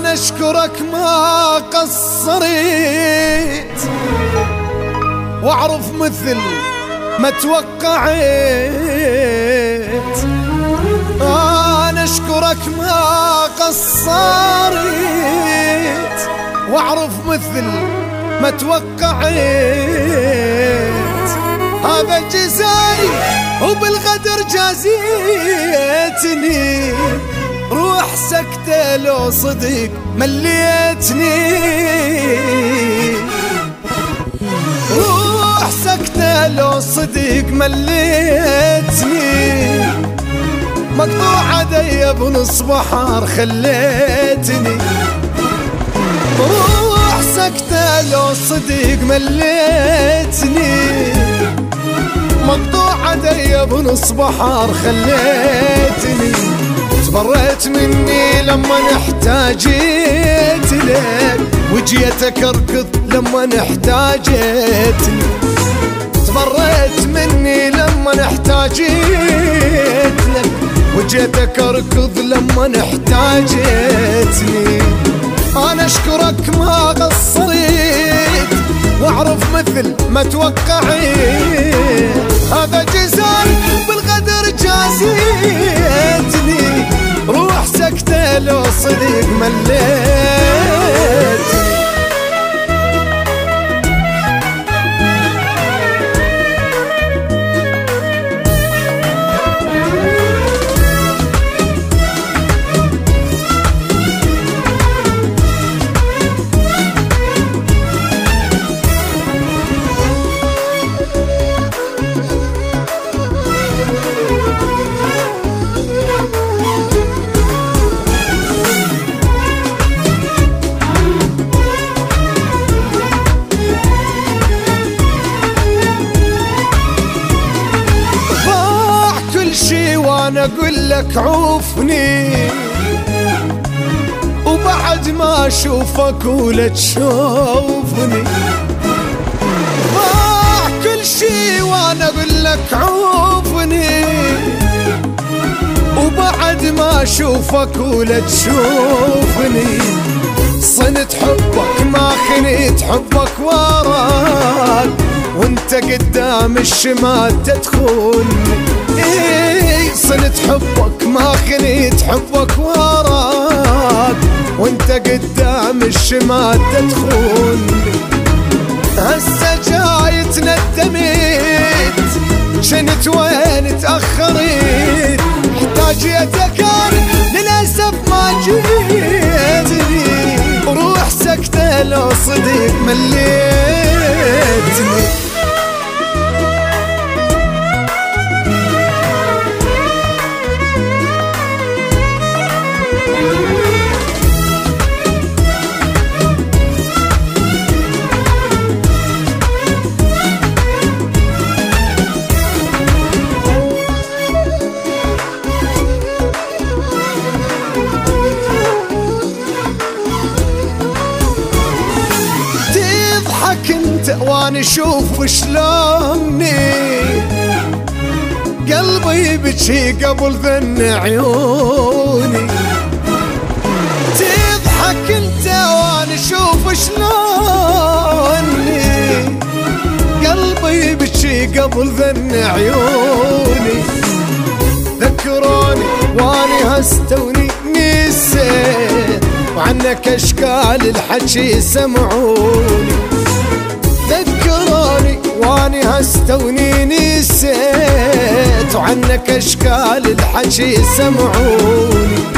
أنا أشكرك ما قصرت وأعرف مثل ما توقعت. أنا أشكرك ما قصرت وأعرف مثل ما توقعت. هذا جزائي وبالغدر جازيتني، روح سكتة لو صدق مليتني، روح سكتة لو صدق مليتني. مقطوع عدي بنص بحر خليتني، روح سكتة لو صدق مليتني. مقطوع عدي بنص بحر خليتني. تبريت مني لما احتاجيت لك، وجيتك اركض لما احتاجيتني. تبريت مني لما احتاجيت لك، وجيتك اركض لما احتاجيتني. انا اشكرك ما قصرت واعرف مثل ما توقعت. هذا جزاي بالغدر جازيتني، روح سكتة لو صدق مليتني. وانا اقول لك عوفني، وبعد ما اشوفك ولا تشوفني. ضاع كل شي وانا اقول لك عوفني، وبعد ما اشوفك ولا تشوفني. صنت حبك ما خنيت حبك وراك، وانت قدام الشمال تدخلني. صنت حبك ما خنيت حبك وراك، وانت قدام الشمال تدخلني. هسه جاي تندمت، شنت وين تأخرت. احتاجيتك انا للأسف ما جيتني، روح سكتة لو صدق مليتني. انت وانا اشوف شلوني قلبي يبكي قبل ذن عيوني. تضحك انت وانا اشوف شلوني قلبي يبكي قبل ذن عيوني. ذكروني واني هستوني نسيت، وعنك اشكال الحكي سمعوني. ذكروني واني هستوني نسيت، وعنك اشكال الحكي سمعوني.